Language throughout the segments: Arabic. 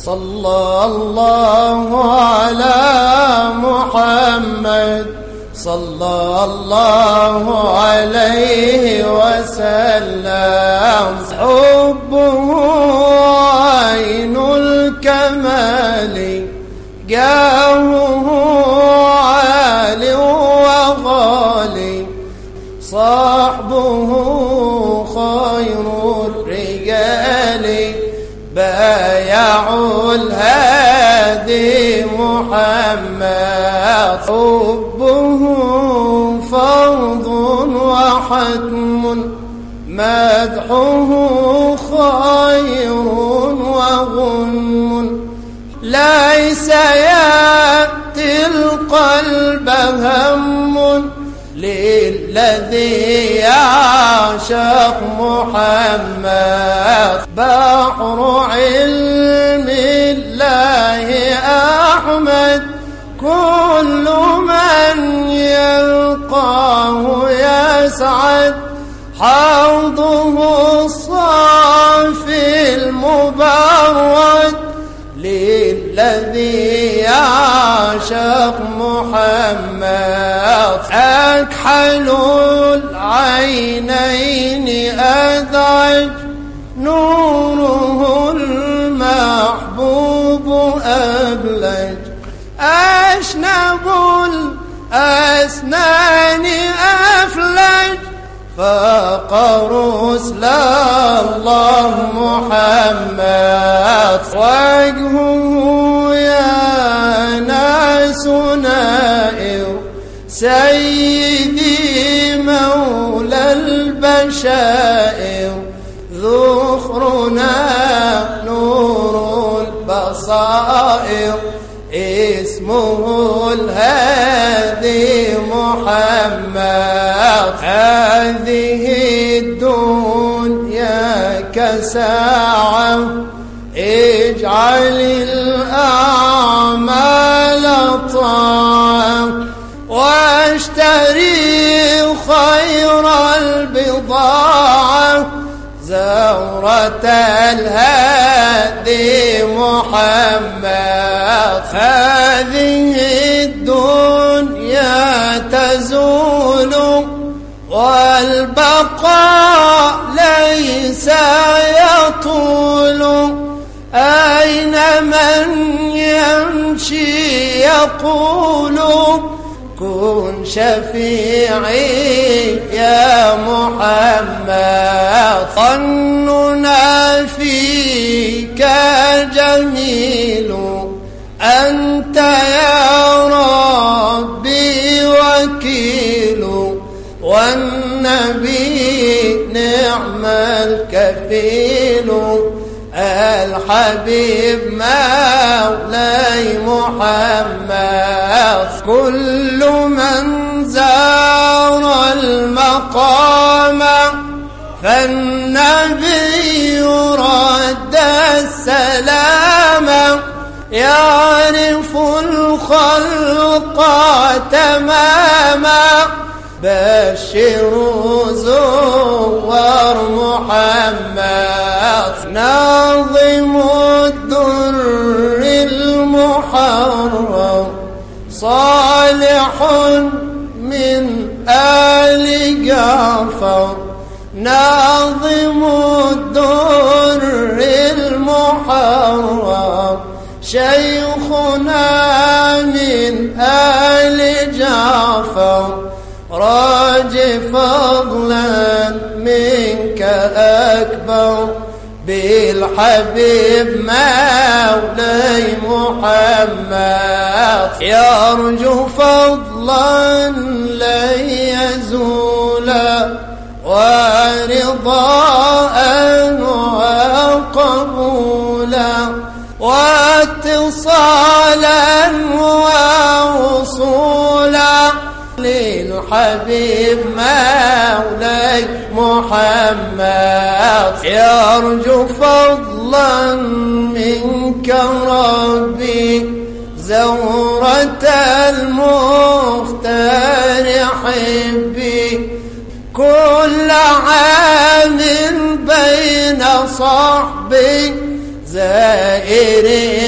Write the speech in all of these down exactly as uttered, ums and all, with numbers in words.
صلى الله على محمد صلى الله عليه وسلم. حبه عين الكمال جاهه عال وغالي. صحبه خير الرجال بايعوا الهادي محمد. حبه فرض وحتم مدحه خير وغنم. ليس يأتي القلب هم للذي يعشق محمد. بحر علم الله أحمد كل من يلقاه يسعد. حوضه الصافي المبرد للذي يعشق محمد. أكحل العينين أذعج نوره المحبوب أبلج. أشنب الأسنان أفلج فقر رسل الله محمد. وجهه يا ناس نائر سيدي مولى البشائر. ذخرنا نور البصائر اسمه الهادي محمد. هذه الدنيا كساعة اجعل الأعمال طاعة. واشتري خير البضاعة زورة الهادي محمد. هذه الدنيا تزول والبقاء ليس يطول. أين من يمشي يقول كن شفيعي يا محمد. ظننا فيك جميل أنت يا ربي وكيل. والنبي نعم الكفيل الحبيب مولاي محمد. كل من زار المقام فالنبي رد السلام. يعرف الخلق تماما بشروا زوار محمد. ناظم الدر المحرم صالح من آل جعفر. ناظم الدر المحرم شيخنا من آل جعفر. راج فضلا منك أكبر بالحبيب مولاي محمد. يرجو فضلا لن يزول ورضاء وقبولا واتصالا ووصولا للحبيب مولاي محمد. يرجو فضلا منك ربي زورة المختار حبي. كل عام بين صحبي زائرين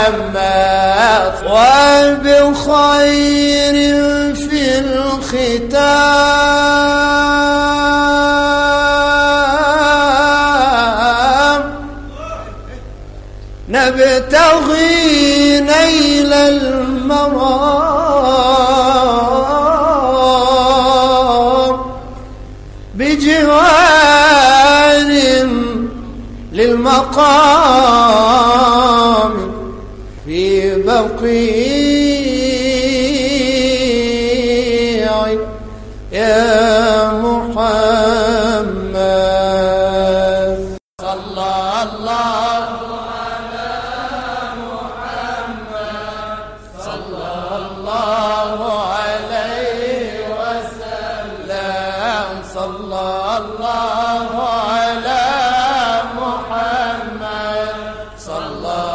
محمد وبخير في الختام نبتغي نيل المرام بجوار للمقام في بقيع يا محمد صلى الله على محمد صلى الله عليه وسلم صلى الله على محمد صلى